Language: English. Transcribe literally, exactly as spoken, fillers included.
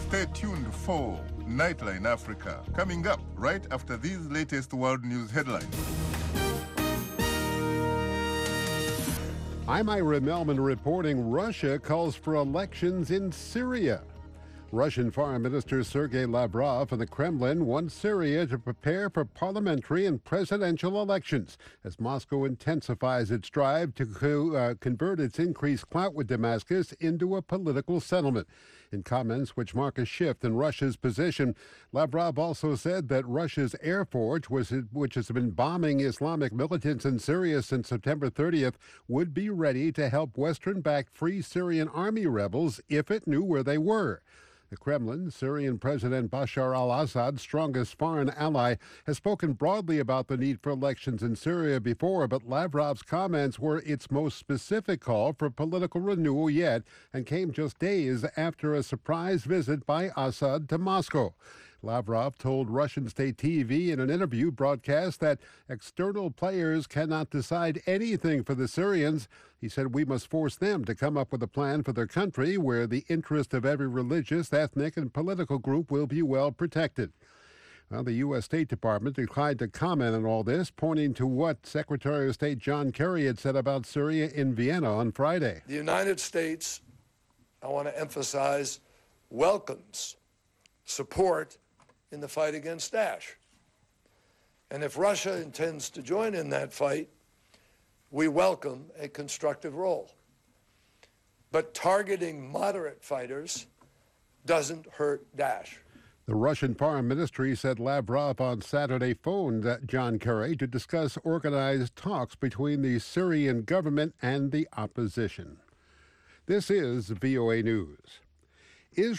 Stay tuned for Nightline Africa, coming up right after these latest world news headlines. I'm Ira Melman reporting Russia calls for elections in Syria. Russian Foreign Minister Sergei Lavrov and the Kremlin want Syria to prepare for parliamentary and presidential elections as Moscow intensifies its drive to uh, convert its increased clout with Damascus into a political settlement. In comments which mark a shift in Russia's position, Lavrov also said that Russia's Air Force, which has been bombing Islamic militants in Syria since September thirtieth, would be ready to help Western-backed Free Syrian Army rebels if it knew where they were. The Kremlin, Syrian President Bashar al-Assad's strongest foreign ally, has spoken broadly about the need for elections in Syria before, but Lavrov's comments were its most specific call for political renewal yet and came just days after a surprise visit by Assad to Moscow. Lavrov told Russian state T V in an interview broadcast that external players cannot decide anything for the Syrians. He said we must force them to come up with a plan for their country where the interest of every religious, ethnic, and political group will be well protected. Well, the U S. State Department declined to comment on all this, pointing to what Secretary of State John Kerry had said about Syria in Vienna on Friday. The United States, I want to emphasize, welcomes support in the fight against Daesh. And if Russia intends to join in that fight, we welcome a constructive role. But targeting moderate fighters doesn't hurt Daesh. The Russian Foreign Ministry said Lavrov on Saturday phoned John Kerry to discuss organized talks between the Syrian government and the opposition. This is V O A News. Israel